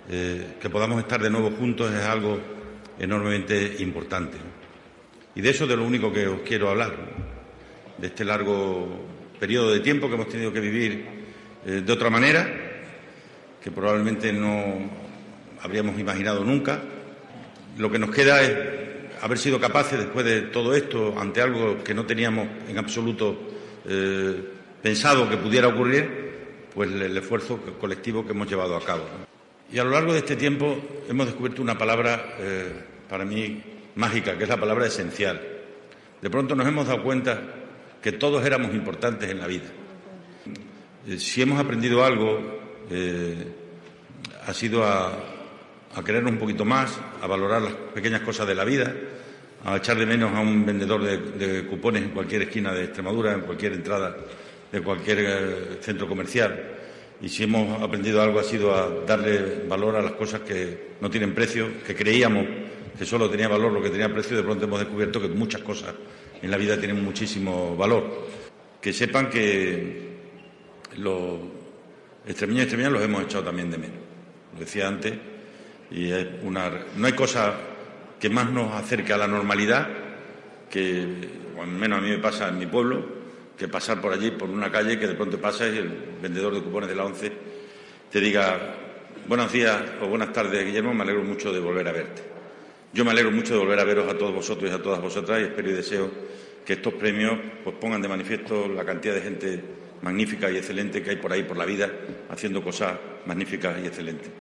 que podamos estar de nuevo juntos es algo enormemente importante. Y de eso es de lo único que os quiero hablar, de este largo periodo de tiempo que hemos tenido que vivir de otra manera, que probablemente no habríamos imaginado nunca. Lo que nos queda es haber sido capaces, después de todo esto, ante algo que no teníamos en absoluto pensado que pudiera ocurrir, pues el esfuerzo colectivo que hemos llevado a cabo. Y a lo largo de este tiempo hemos descubierto una palabra para mí mágica, que es la palabra esencial. De pronto nos hemos dado cuenta que todos éramos importantes en la vida. Si hemos aprendido algo, ha sido a querernos un poquito más, a valorar las pequeñas cosas de la vida, a echar de menos a un vendedor de cupones en cualquier esquina de Extremadura, en cualquier entrada de cualquier centro comercial. Y si hemos aprendido algo ha sido a darle valor a las cosas que no tienen precio, que creíamos que solo tenía valor lo que tenía precio, y de pronto hemos descubierto que muchas cosas en la vida tienen muchísimo valor. Que sepan que los extremeños y extremeñas los hemos echado también de menos. Lo decía antes, y no hay cosa que más nos acerque a la normalidad que, o al menos a mí me pasa en mi pueblo, que pasar por allí, por una calle, que de pronto pasas y el vendedor de cupones de la ONCE te diga: buenos días o buenas tardes, Guillermo, me alegro mucho de volver a verte. Yo me alegro mucho de volver a veros a todos vosotros y a todas vosotras, y espero y deseo que estos premios pues pongan de manifiesto la cantidad de gente magnífica y excelente que hay por ahí, por la vida, haciendo cosas magníficas y excelentes.